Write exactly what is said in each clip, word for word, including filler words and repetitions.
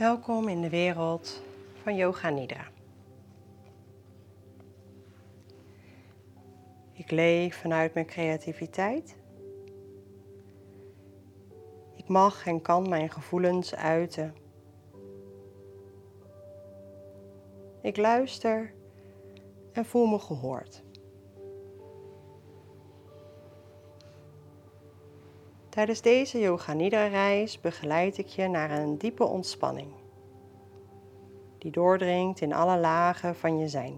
Welkom in de wereld van Yoga Nidra. Ik leef vanuit mijn creativiteit. Ik mag en kan mijn gevoelens uiten. Ik luister en voel me gehoord. Tijdens deze Yoga Nidra reis begeleid ik je naar een diepe ontspanning, die doordringt in alle lagen van je zijn.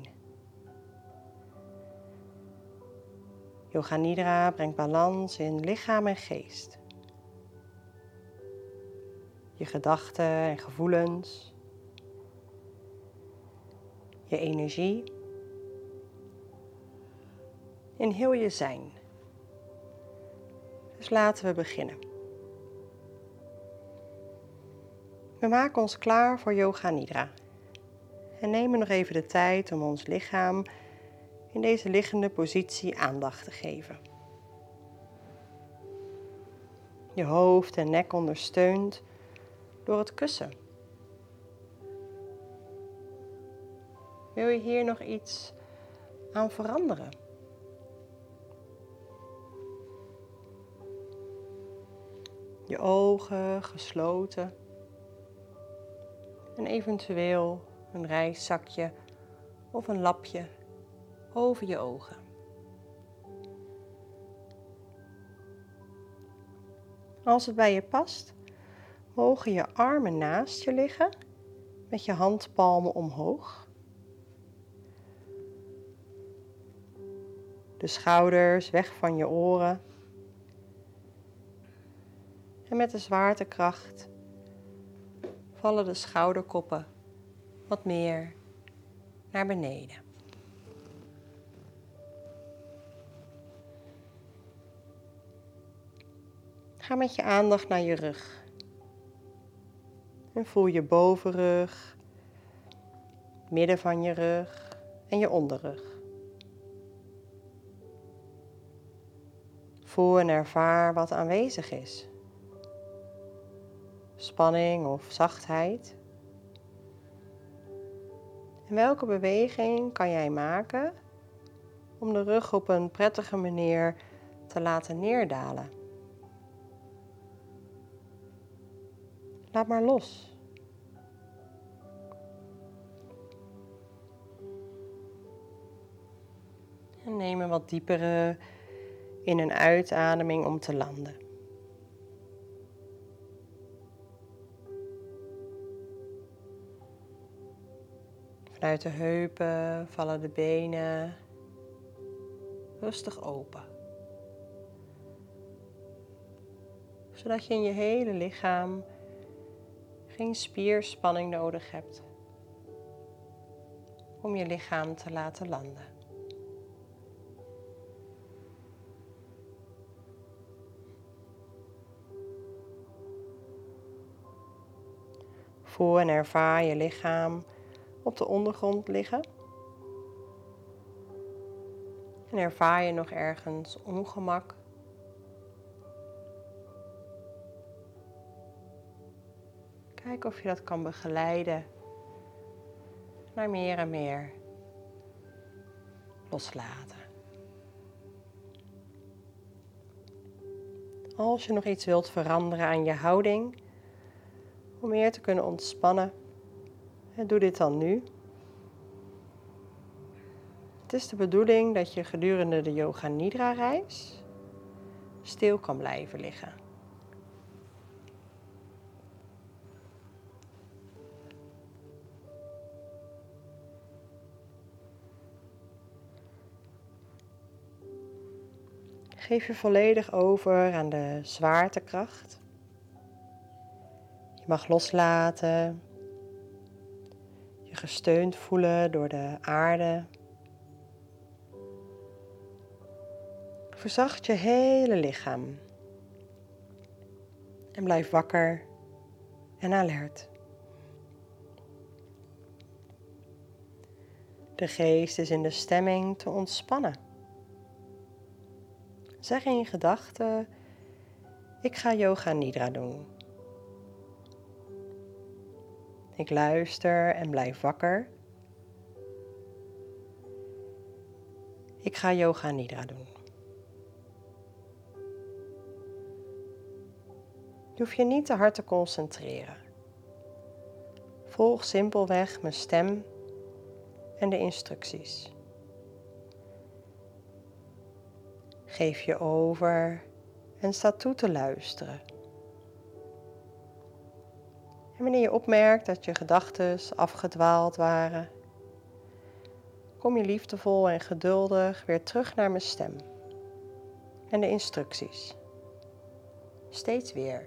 Yoga Nidra brengt balans in lichaam en geest. Je gedachten en gevoelens, je energie, in heel je zijn. Dus laten we beginnen. We maken ons klaar voor Yoga Nidra en nemen nog even de tijd om ons lichaam in deze liggende positie aandacht te geven. Je hoofd en nek ondersteund door het kussen. Wil je hier nog iets aan veranderen? Je ogen gesloten en eventueel een reiszakje of een lapje over je ogen. Als het bij je past, mogen je armen naast je liggen met je handpalmen omhoog. De schouders weg van je oren. En met de zwaartekracht vallen de schouderkoppen wat meer naar beneden. Ga met je aandacht naar je rug. En voel je bovenrug, midden van je rug en je onderrug. Voel en ervaar wat aanwezig is. Spanning of zachtheid. En welke beweging kan jij maken om de rug op een prettige manier te laten neerdalen? Laat maar los. En neem een wat diepere in- en uitademing om te landen. Vanuit de heupen vallen de benen rustig open. Zodat je in je hele lichaam geen spierspanning nodig hebt om je lichaam te laten landen. Voel en ervaar je lichaam op de ondergrond liggen. En ervaar je nog ergens ongemak? Kijk of je dat kan begeleiden naar meer en meer loslaten. Als je nog iets wilt veranderen aan je houding, om meer te kunnen ontspannen, doe dit dan nu. Het is de bedoeling dat je gedurende de Yoga Nidra reis stil kan blijven liggen. Geef je volledig over aan de zwaartekracht. Je mag loslaten, je gesteund voelen door de aarde. Verzacht je hele lichaam en blijf wakker en alert. De geest is in de stemming te ontspannen. Zeg in je gedachten: ik ga Yoga Nidra doen. Ik luister en blijf wakker. Ik ga yoga nidra doen. Je hoeft je niet te hard te concentreren. Volg simpelweg mijn stem en de instructies. Geef je over en sta toe te luisteren. En wanneer je opmerkt dat je gedachten afgedwaald waren, kom je liefdevol en geduldig weer terug naar mijn stem en de instructies. Steeds weer.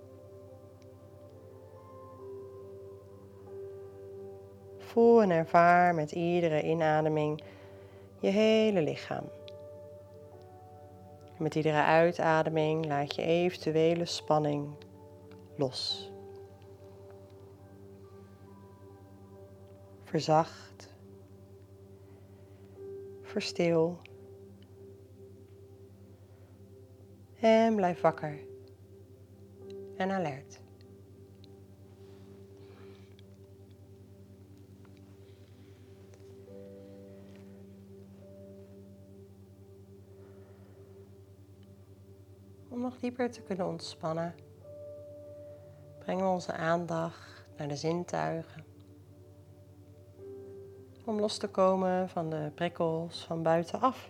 Voel en ervaar met iedere inademing je hele lichaam. En met iedere uitademing laat je eventuele spanning los. Verzacht. Verstil. En blijf wakker en alert. Om nog dieper te kunnen ontspannen, brengen we onze aandacht naar de zintuigen. Om los te komen van de prikkels van buitenaf.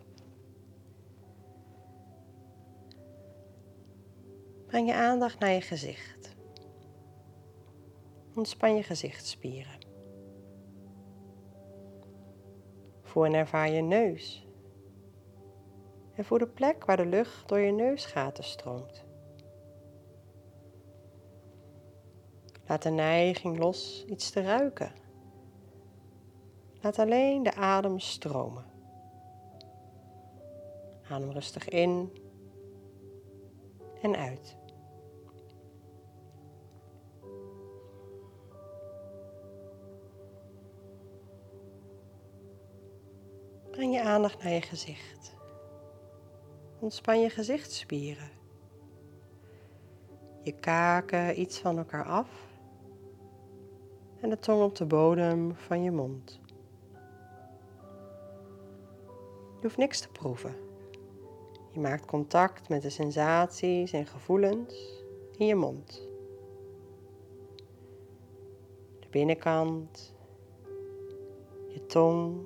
Breng je aandacht naar je gezicht. Ontspan je gezichtsspieren. Voel en ervaar je neus. En voel de plek waar de lucht door je neusgaten stroomt. Laat de neiging los iets te ruiken. Laat alleen de adem stromen. Adem rustig in en uit. Breng je aandacht naar je gezicht. Ontspan je gezichtsspieren. Je kaken iets van elkaar af en de tong op de bodem van je mond. Je hoeft niks te proeven. Je maakt contact met de sensaties en gevoelens in je mond. De binnenkant, je tong.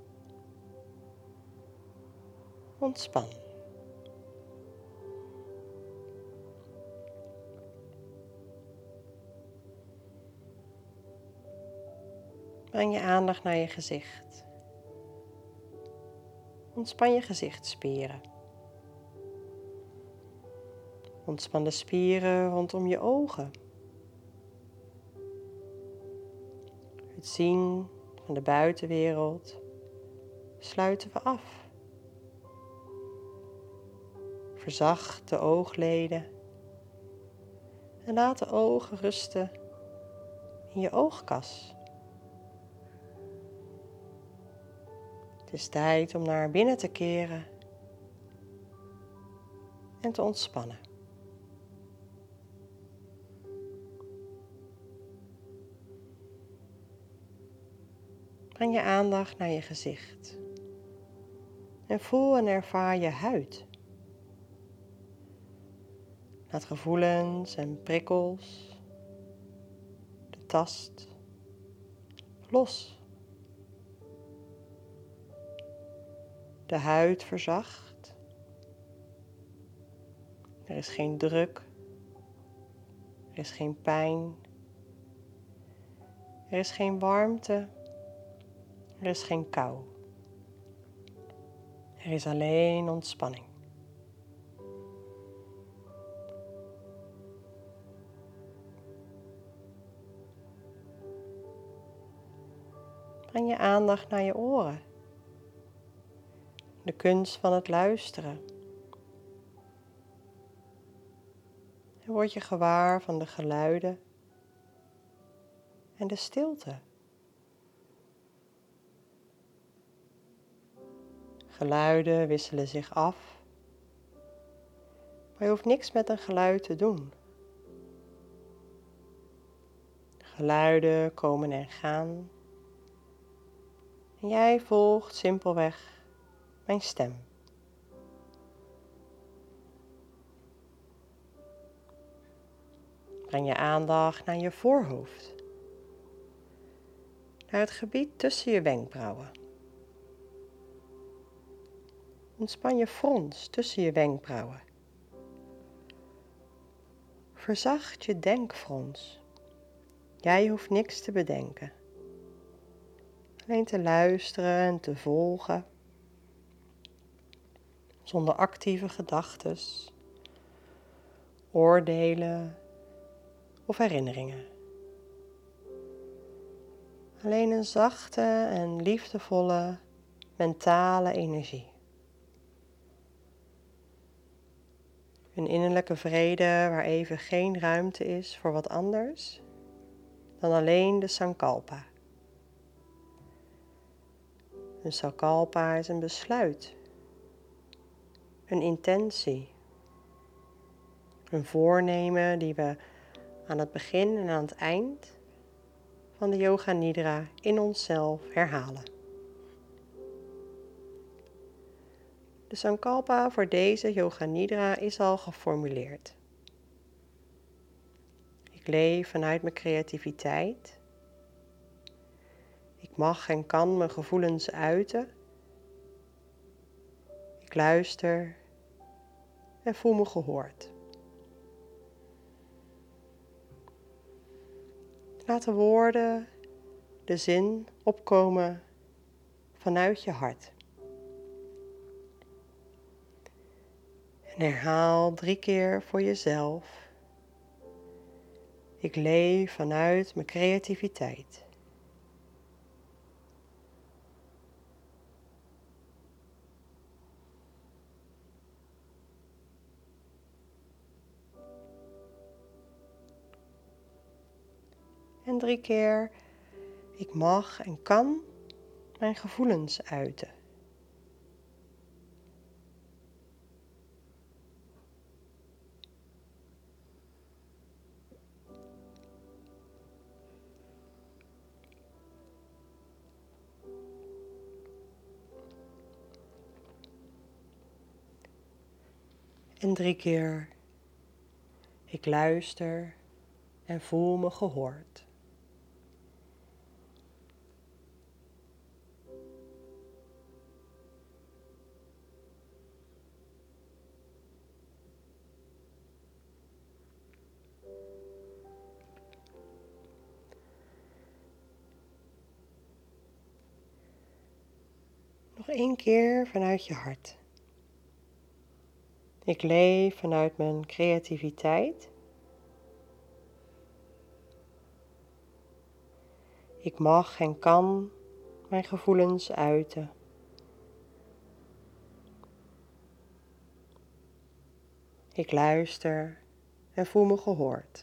Ontspan. Breng je aandacht naar je gezicht. Ontspan je gezichtsspieren. Ontspan de spieren rondom je ogen. Het zien van de buitenwereld sluiten we af. Verzacht de oogleden en laat de ogen rusten in je oogkas. Het is tijd om naar binnen te keren en te ontspannen. Breng je aandacht naar je gezicht en voel en ervaar je huid. Laat gevoelens en prikkels, de tast, los. De huid verzacht. Er is geen druk. Er is geen pijn. Er is geen warmte. Er is geen kou. Er is alleen ontspanning. Breng je aandacht naar je oren. De kunst van het luisteren. En word je gewaar van de geluiden en de stilte. Geluiden wisselen zich af, maar je hoeft niks met een geluid te doen. Geluiden komen en gaan. En jij volgt simpelweg mijn stem. Breng je aandacht naar je voorhoofd. Naar het gebied tussen je wenkbrauwen. Ontspan je frons tussen je wenkbrauwen. Verzacht je denkfrons. Jij hoeft niks te bedenken. Alleen te luisteren en te volgen. Zonder actieve gedachtes, oordelen of herinneringen. Alleen een zachte en liefdevolle mentale energie. Een innerlijke vrede waar even geen ruimte is voor wat anders dan alleen de Sankalpa. Een Sankalpa is een besluit, een intentie, een voornemen die we aan het begin en aan het eind van de Yoga Nidra in onszelf herhalen. De Sankalpa voor deze Yoga Nidra is al geformuleerd. Ik leef vanuit mijn creativiteit. Ik mag en kan mijn gevoelens uiten. Ik luister en voel me gehoord. Laat de woorden, de zin opkomen vanuit je hart. En herhaal drie keer voor jezelf. Ik leef vanuit mijn creativiteit. En drie keer, ik mag en kan mijn gevoelens uiten. En drie keer, ik luister en voel me gehoord. Nog één keer vanuit je hart. Ik leef vanuit mijn creativiteit. Ik mag en kan mijn gevoelens uiten. Ik luister en voel me gehoord.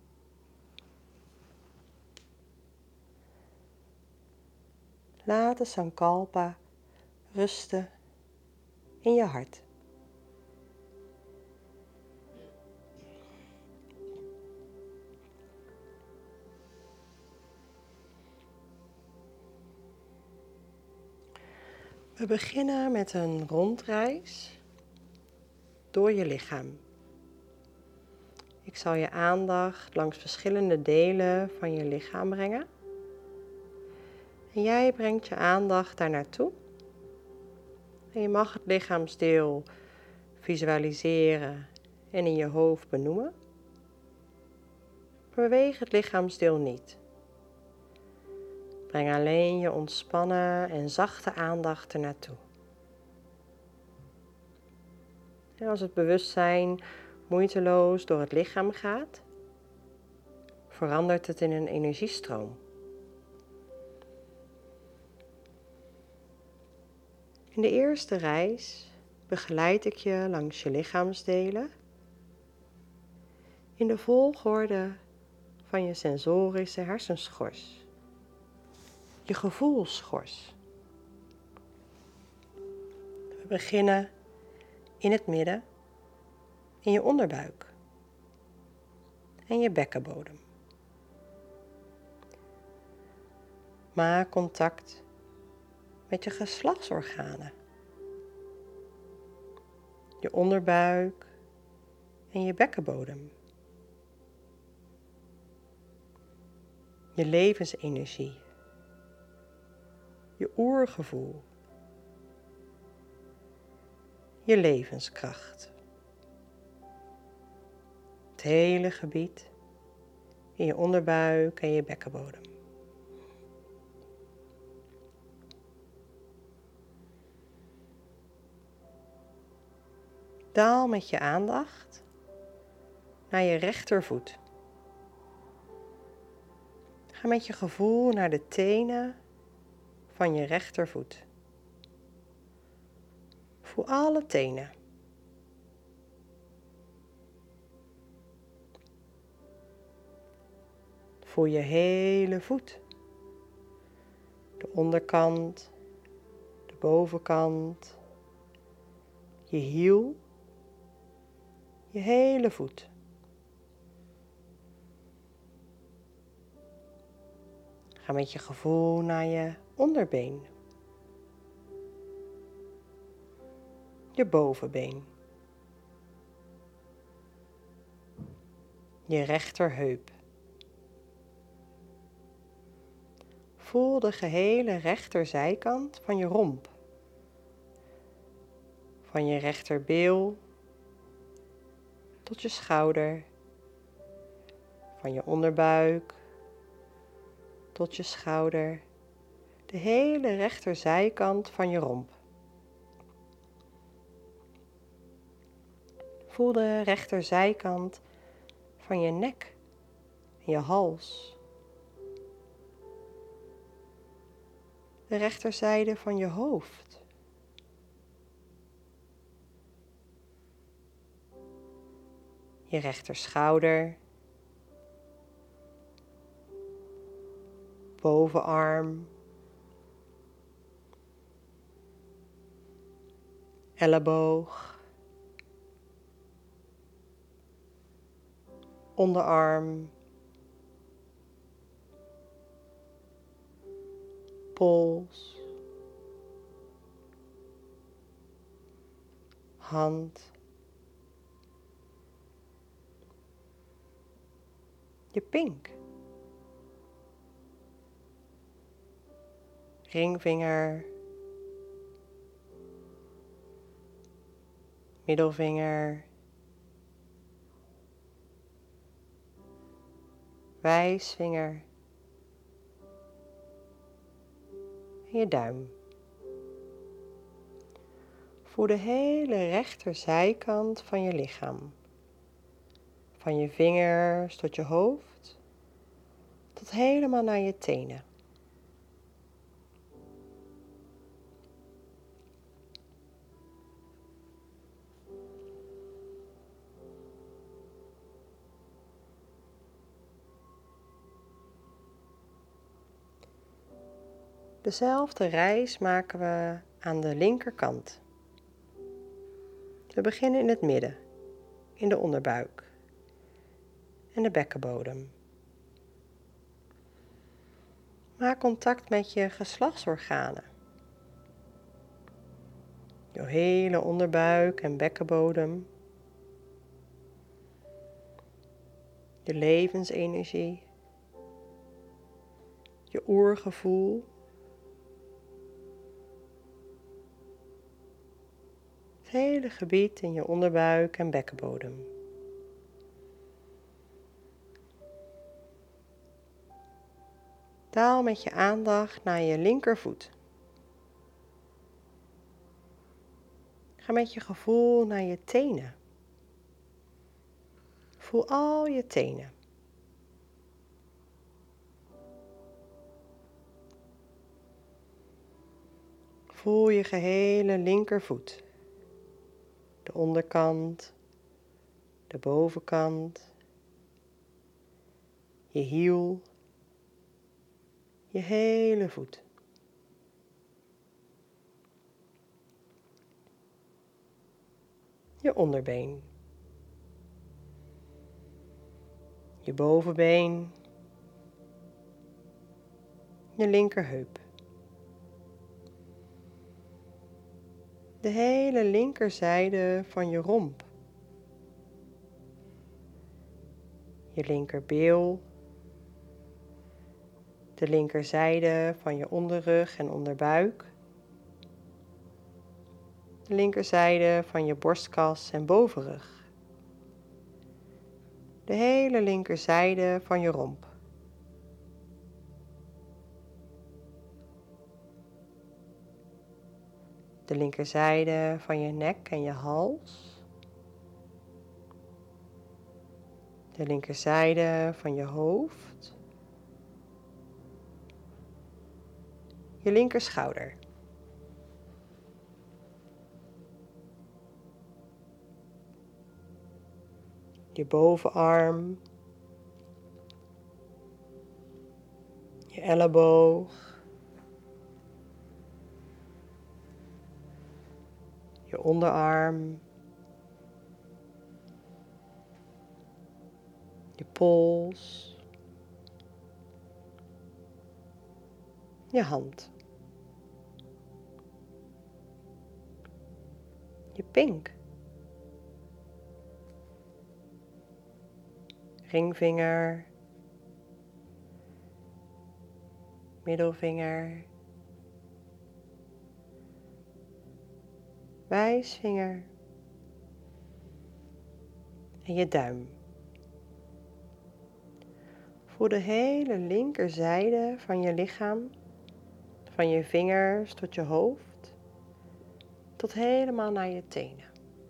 Laat de Sankalpa rusten in je hart. We beginnen met een rondreis door je lichaam. Ik zal je aandacht langs verschillende delen van je lichaam brengen. En jij brengt je aandacht daar naartoe. En je mag het lichaamsdeel visualiseren en in je hoofd benoemen. Beweeg het lichaamsdeel niet. Breng alleen je ontspannen en zachte aandacht er naartoe. En als het bewustzijn moeiteloos door het lichaam gaat, verandert het in een energiestroom. In de eerste reis begeleid ik je langs je lichaamsdelen in de volgorde van je sensorische hersenschors, je gevoelsschors. We beginnen in het midden, in je onderbuik en je bekkenbodem. Maak contact met je geslachtsorganen. Je onderbuik en je bekkenbodem. Je levensenergie. Je oergevoel. Je levenskracht. Het hele gebied in je onderbuik en je bekkenbodem. Daal met je aandacht naar je rechtervoet. Ga met je gevoel naar de tenen van je rechtervoet. Voel alle tenen. Voel je hele voet. De onderkant, de bovenkant, je hiel, je hele voet. Ga met je gevoel naar je onderbeen. Je bovenbeen. Je rechterheup. Voel de gehele rechterzijkant van je romp. Van je rechterbeel tot je schouder. Van je onderbuik tot je schouder. De hele rechterzijkant van je romp. Voel de rechterzijkant van je nek en je hals. De rechterzijde van je hoofd. Je rechterschouder. Bovenarm. Elleboog. Onderarm. Pols. Hand. Je pink. Ringvinger. Middelvinger. Wijsvinger. En je duim. Voel de hele rechterzijkant van je lichaam. Van je vingers tot je hoofd, tot helemaal naar je tenen. Dezelfde reis maken we aan de linkerkant. We beginnen in het midden, in de onderbuik en de bekkenbodem. Maak contact met je geslachtsorganen. Je hele onderbuik en bekkenbodem. Je levensenergie. Je oergevoel. Het hele gebied in je onderbuik en bekkenbodem. Daal met je aandacht naar je linkervoet. Ga met je gevoel naar je tenen. Voel al je tenen. Voel je gehele linkervoet. De onderkant, de bovenkant, je hiel, je hele voet. Je onderbeen, je bovenbeen, je linkerheup. De hele linkerzijde van je romp. Je linkerbeel. De linkerzijde van je onderrug en onderbuik. De linkerzijde van je borstkas en bovenrug. De hele linkerzijde van je romp. De linkerzijde van je nek en je hals. De linkerzijde van je hoofd. Je linkerschouder. Je bovenarm. Je elleboog. Je onderarm. Je pols. Je hand. Je pink. Ringvinger. Middelvinger. Wijsvinger. En je duim. Voel de hele linkerzijde van je lichaam, van je vingers tot je hoofd, tot helemaal naar je tenen.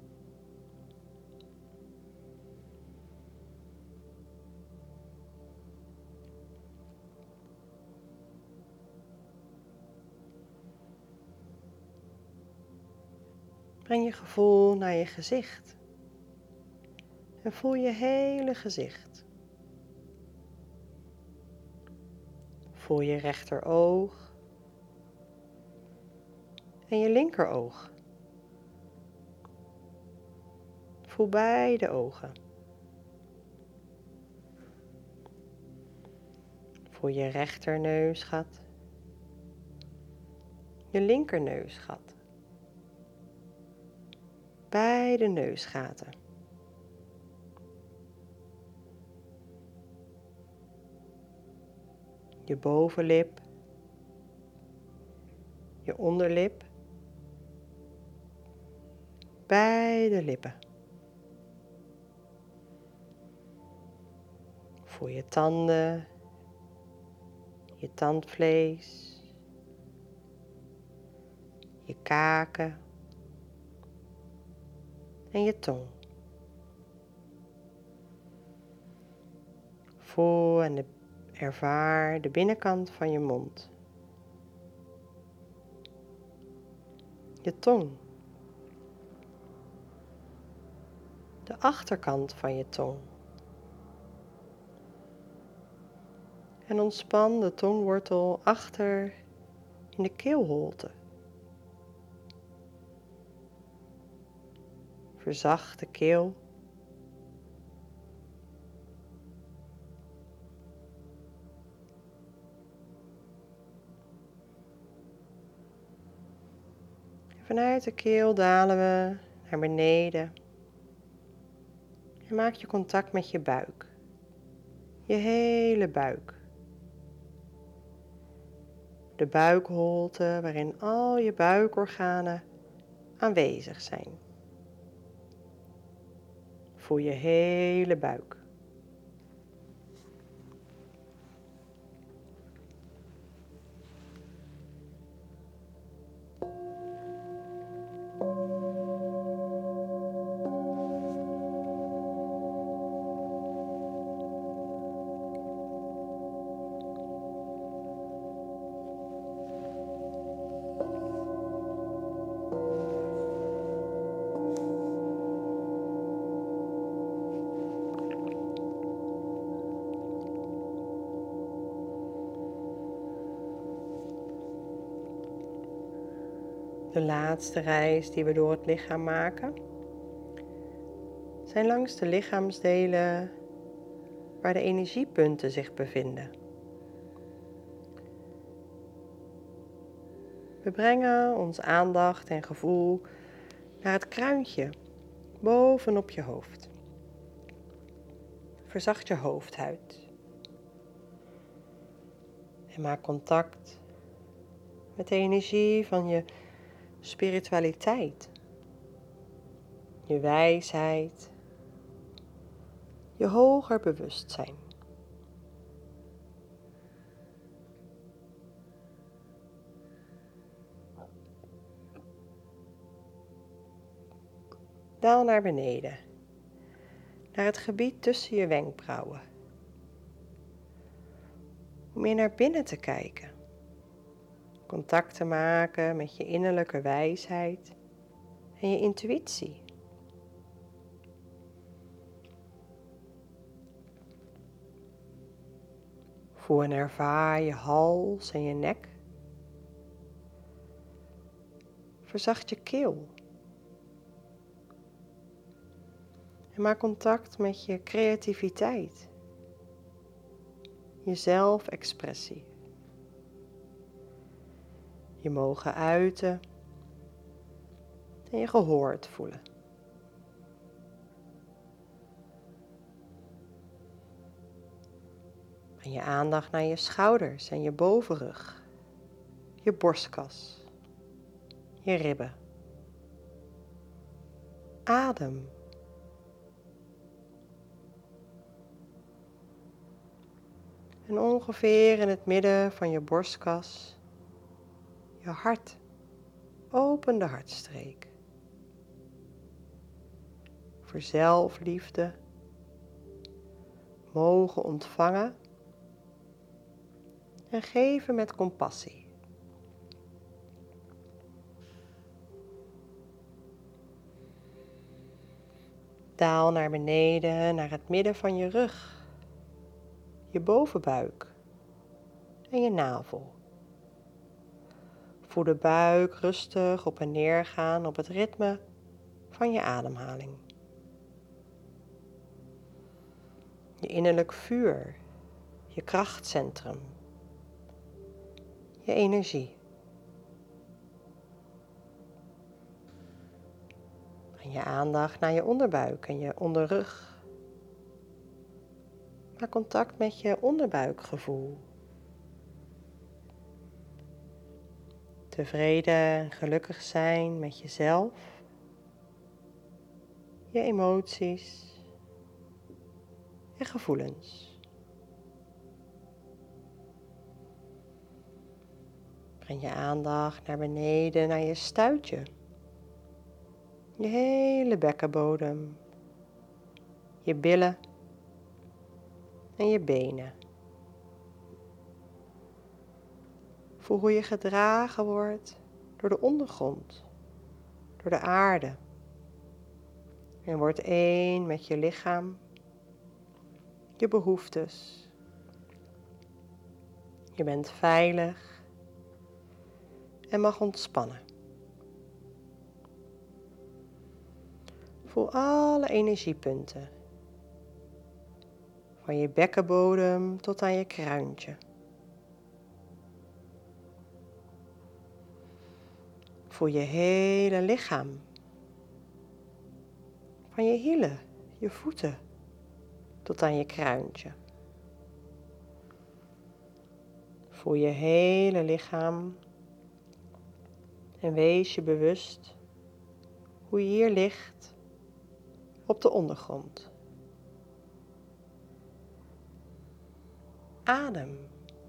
Breng je gevoel naar je gezicht en voel je hele gezicht. Voel je rechteroog en je linkeroog. Voel beide ogen. Voel je rechterneusgat, je linkerneusgat. Beide neusgaten. Je bovenlip, je onderlip, beide lippen. Voel je tanden, je tandvlees, je kaken en je tong. Voel en de, ervaar de binnenkant van je mond. Je tong. De achterkant van je tong. En ontspan de tongwortel achter in de keelholte. Verzacht de keel. Vanuit de keel dalen we naar beneden. En maak je contact met je buik. Je hele buik. De buikholte waarin al je buikorganen aanwezig zijn. Voel je hele buik. De laatste reis die we door het lichaam maken, zijn langs de We brengen onze aandacht en gevoel naar het kruintje bovenop je hoofd. Verzacht je hoofdhuid. En maak contact met de energie van je spiritualiteit, je wijsheid, je hoger bewustzijn. Daal naar beneden, naar het gebied tussen je wenkbrauwen. Om meer naar binnen te kijken. Contact te maken met je innerlijke wijsheid en je intuïtie. Voel en ervaar je hals en je nek. Verzacht je keel. En maak contact met je creativiteit. Je zelfexpressie. Je mogen uiten en je gehoord voelen. Breng je aandacht naar je schouders en je bovenrug, je borstkas, je ribben. Adem. En ongeveer in het midden van je borstkas, je hart. Open de hartstreek. Voor zelfliefde. Mogen ontvangen. En geven met compassie. Daal naar beneden, naar het midden van je rug. Je bovenbuik. En je navel. Voel de buik rustig op en neer gaan op het ritme van je ademhaling. Je innerlijk vuur, je krachtcentrum, je energie. Breng je aandacht naar je onderbuik en je onderrug. Maak contact met je onderbuikgevoel. Tevreden en gelukkig zijn met jezelf, je emoties en gevoelens. Breng je aandacht naar beneden, naar je stuitje, je hele bekkenbodem, je billen en je benen. Voel hoe je gedragen wordt door de ondergrond, door de aarde. En word één met je lichaam, je behoeftes. Je bent veilig en mag ontspannen. Voel alle energiepunten, van je bekkenbodem tot aan je kruintje. Voel je hele lichaam. Van je hielen, je voeten, tot aan je kruintje. Voel je hele lichaam. En wees je bewust hoe je hier ligt op de ondergrond. Adem.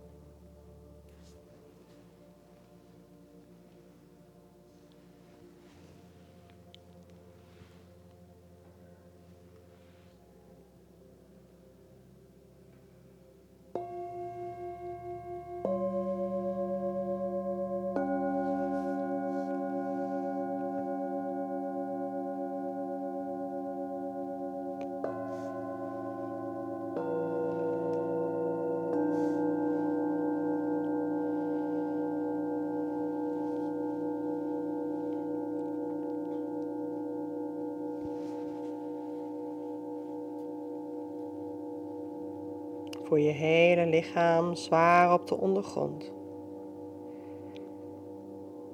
Voel je hele lichaam zwaar op de ondergrond.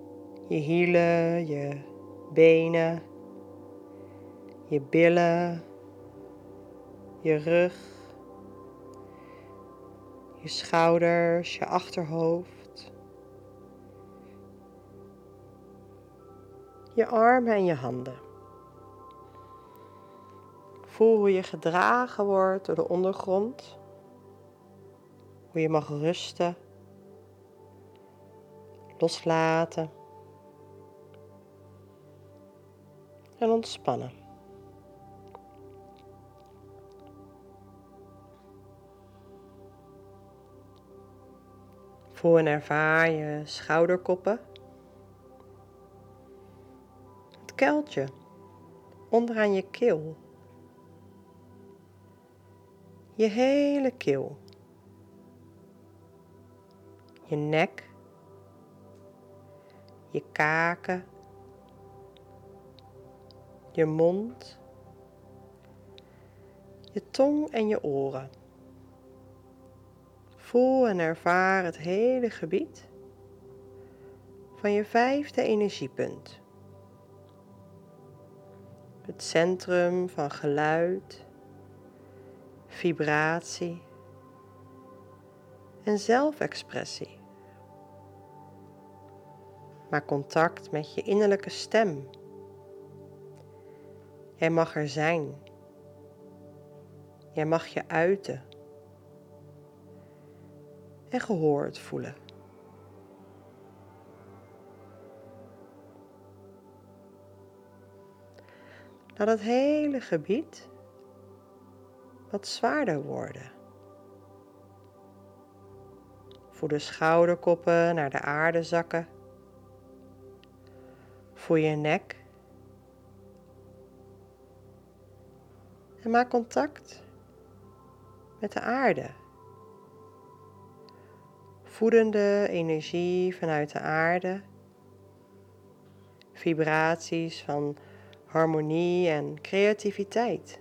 Je hielen, je benen, je billen, je rug, je schouders, je achterhoofd, je armen en je handen. Voel hoe je gedragen wordt door de ondergrond, hoe je mag rusten, loslaten en ontspannen. Voel en ervaar je schouderkoppen, het kuiltje onderaan je keel, je hele keel, je nek, je kaken, je mond, je tong en je oren. Voel en ervaar het hele gebied van je vijfde energiepunt. Het centrum van geluid, vibratie en zelfexpressie. Maak contact met je innerlijke stem. Jij mag er zijn. Jij mag je uiten. En gehoord voelen. Laat het hele gebied wat zwaarder worden. Voel de schouderkoppen naar de aarde zakken. Voel je nek. En maak contact met de aarde. Voedende energie vanuit de aarde. Vibraties van harmonie en creativiteit.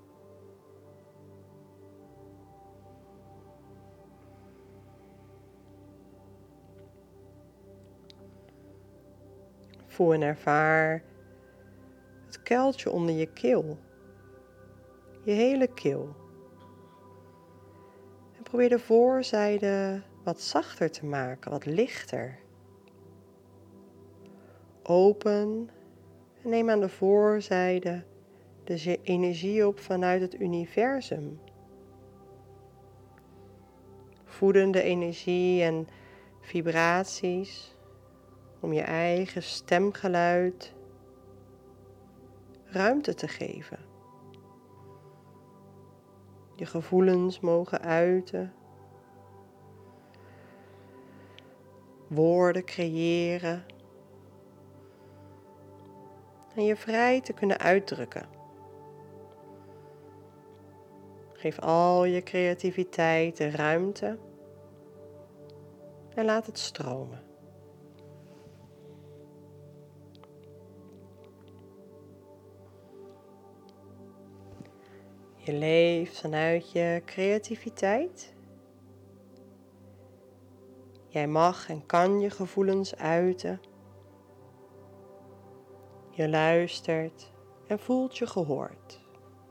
Voel en ervaar het kuiltje onder je keel. Je hele keel. En probeer de voorzijde wat zachter te maken, wat lichter. Open en neem aan de voorzijde de energie op vanuit het universum. Voedende energie en vibraties om je eigen stemgeluid ruimte te geven. Je gevoelens mogen uiten. Woorden creëren. En je vrij te kunnen uitdrukken. Geef al je creativiteit de ruimte. En laat het stromen. Je leeft vanuit je creativiteit. Jij mag en kan je gevoelens uiten. Je luistert en voelt je gehoord.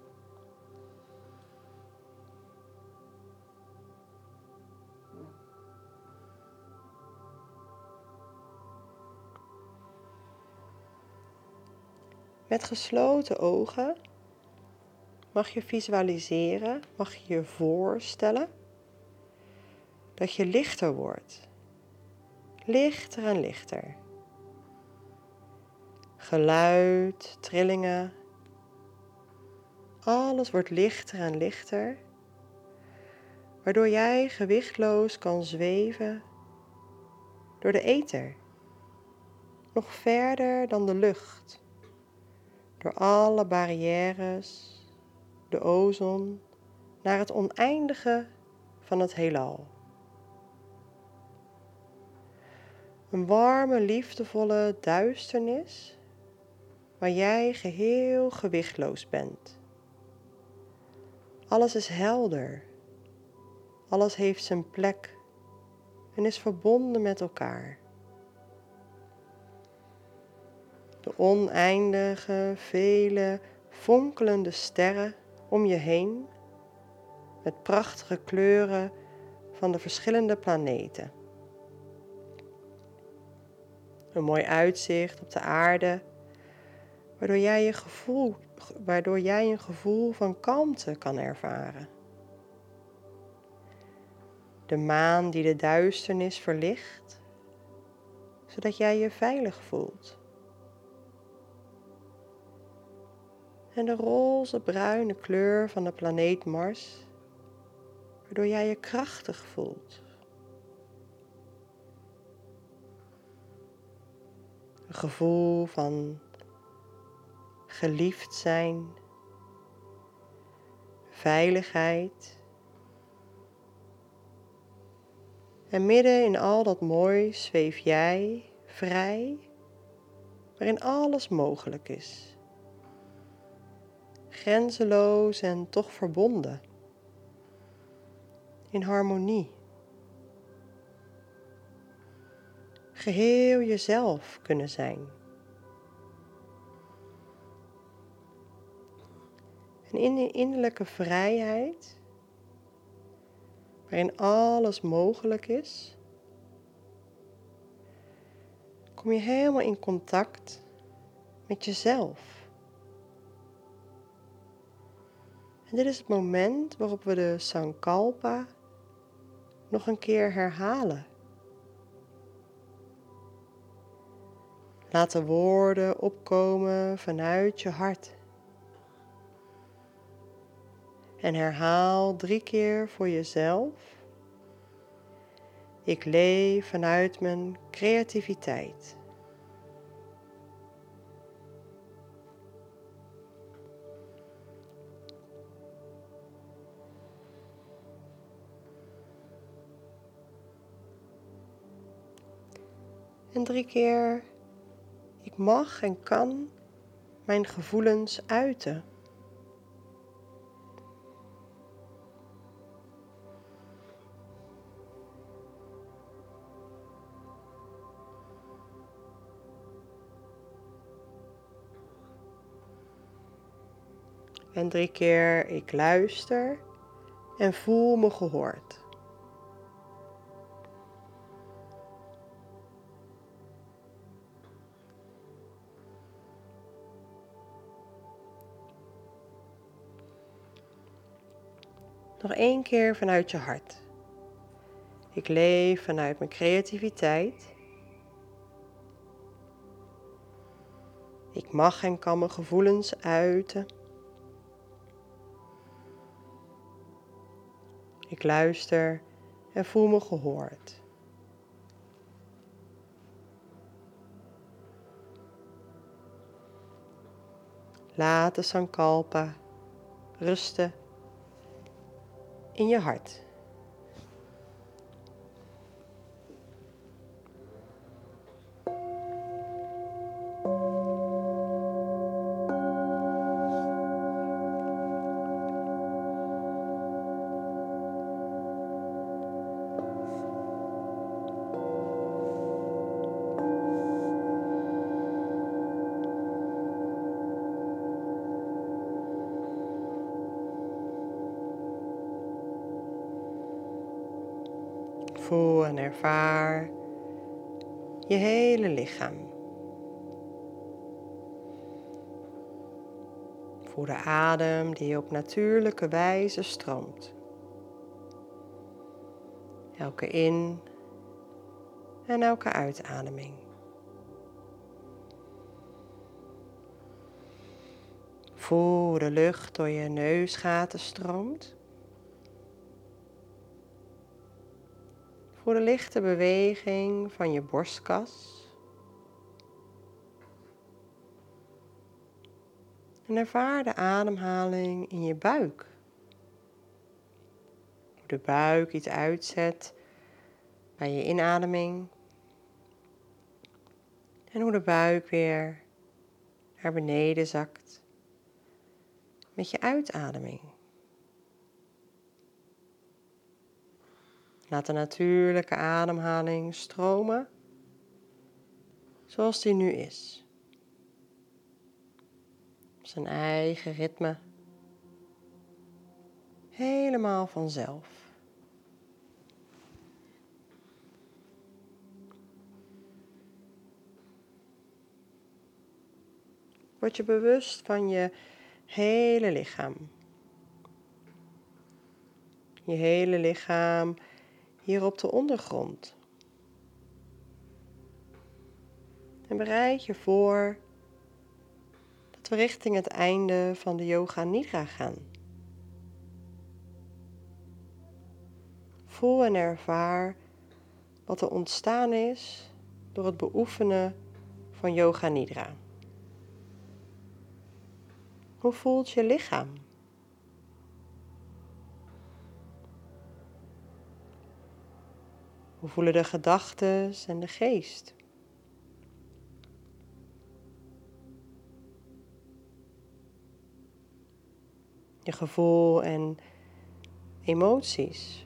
Met gesloten ogen mag je visualiseren, mag je je voorstellen dat je lichter wordt. Lichter en lichter. Geluid, trillingen, alles wordt lichter en lichter, waardoor jij gewichtloos kan zweven door de ether, nog verder dan de lucht, door alle barrières, de ozon, naar het oneindige van het heelal. Een warme, liefdevolle duisternis waar jij geheel gewichtloos bent. Alles is helder. Alles heeft zijn plek en is verbonden met elkaar. De oneindige, vele, fonkelende sterren om je heen, met prachtige kleuren van de verschillende planeten. Een mooi uitzicht op de aarde, waardoor jij, je gevoel, waardoor jij een gevoel van kalmte kan ervaren. De maan die de duisternis verlicht, zodat jij je veilig voelt. En de roze-bruine kleur van de planeet Mars, waardoor jij je krachtig voelt. Een gevoel van geliefd zijn, veiligheid. En midden in al dat moois zweef jij vrij, waarin alles mogelijk is. Grenzeloos en toch verbonden. In harmonie. Geheel jezelf kunnen zijn. En in die innerlijke vrijheid, waarin alles mogelijk is, kom je helemaal in contact met jezelf. En dit is het moment waarop we de Sankalpa nog een keer herhalen. Laat de woorden opkomen vanuit je hart. En herhaal drie keer voor jezelf. Ik leef vanuit mijn creativiteit. En drie keer, ik mag en kan mijn gevoelens uiten. En drie keer, ik luister en voel me gehoord. Nog één keer vanuit je hart. Ik leef vanuit mijn creativiteit. Ik mag en kan mijn gevoelens uiten. Ik luister en voel me gehoord. Laat de Sankalpa rusten in je hart. Voel en ervaar je hele lichaam. Voel de adem die op natuurlijke wijze stroomt. Elke in- en elke uitademing. Voel hoe de lucht door je neusgaten stroomt. Voel de lichte beweging van je borstkas. En ervaar de ademhaling in je buik. Hoe de buik iets uitzet bij je inademing. En hoe de buik weer naar beneden zakt met je uitademing. Laat de natuurlijke ademhaling stromen zoals die nu is. zijn eigen ritme. Helemaal vanzelf. Word je bewust van je hele lichaam. Je hele lichaam hier op de ondergrond. En bereid je voor dat we richting het einde van de Yoga Nidra gaan. Voel en ervaar wat er ontstaan is door het beoefenen van Yoga Nidra. Hoe voelt je lichaam? Hoe voelen de gedachten en de geest? Je gevoel en emoties.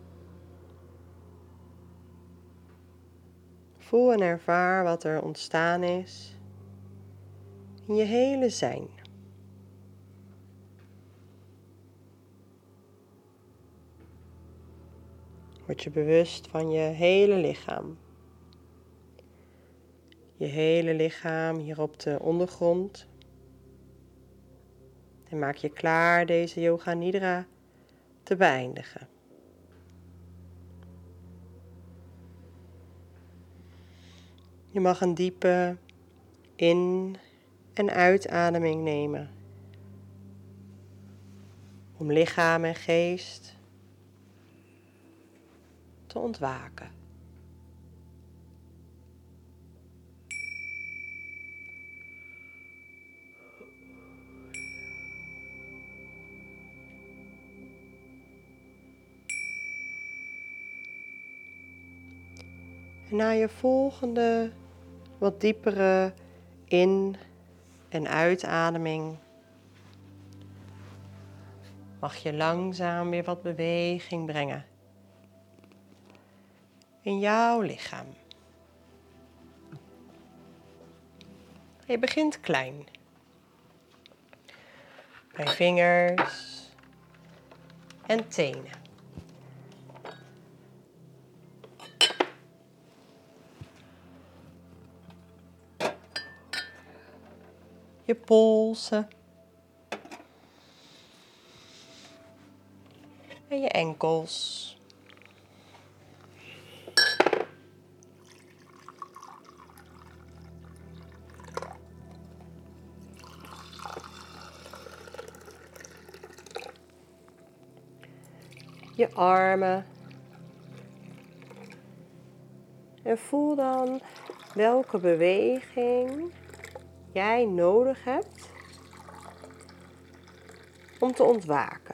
Voel en ervaar wat er ontstaan is in je hele zijn. Word je bewust van je hele lichaam. Je hele lichaam hier op de ondergrond. En maak je klaar deze Yoga Nidra te beëindigen. Je mag een diepe in- en uitademing nemen. Om lichaam en geest te ontwaken. En na je volgende, wat diepere in- en uitademing mag je langzaam weer wat beweging brengen in jouw lichaam. Je begint klein. Bij vingers en tenen. Je polsen. En je enkels. Je armen. En voel dan welke beweging jij nodig hebt om te ontwaken.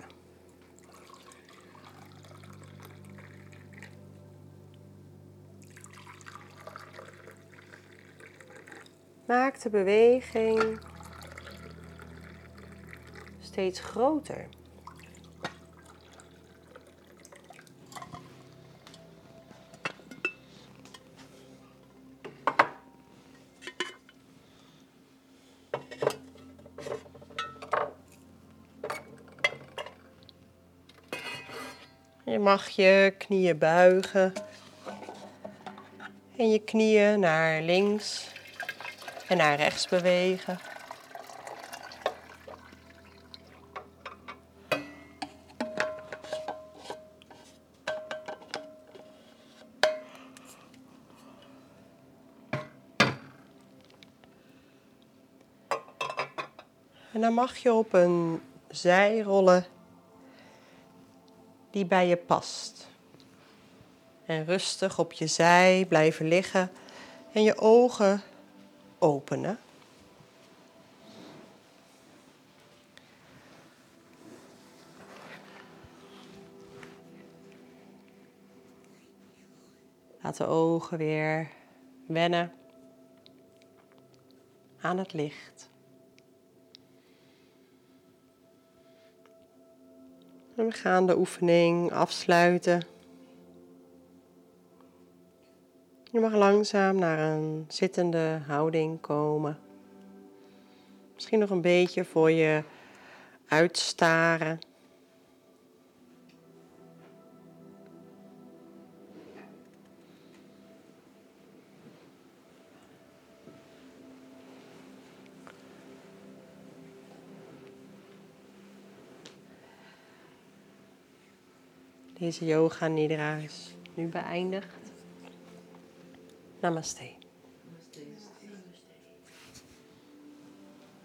Maak de beweging steeds groter. Je mag je knieën buigen en je knieën naar links en naar rechts bewegen. En dan mag je op een zij rollen die bij je past. En rustig op je zij blijven liggen en je ogen openen. Laat de ogen weer wennen aan het licht. En we gaan de oefening afsluiten. Je mag langzaam naar een zittende houding komen. Misschien nog een beetje voor je uitstaren. Deze yoga nidra is nu beëindigd. Namaste.